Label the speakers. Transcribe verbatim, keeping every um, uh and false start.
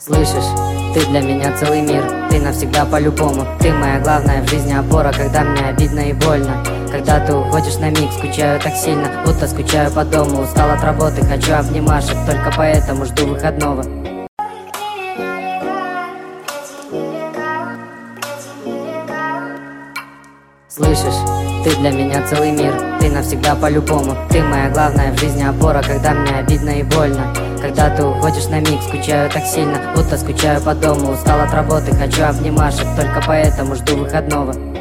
Speaker 1: Слышишь, ты для меня целый мир, ты навсегда по-любому. Ты моя главная в жизни опора, когда мне обидно и больно. Когда ты уходишь на миг, скучаю так сильно, будто скучаю по дому. Устал от работы, хочу обнимашек, только поэтому жду выходного. Слышишь, ты для меня целый мир, ты навсегда по-любому. Ты моя главная в жизни опора, когда мне обидно и больно. Когда ты уходишь на миг, скучаю так сильно, будто скучаю по дому. Устал от работы, хочу обнимашек, только поэтому жду выходного.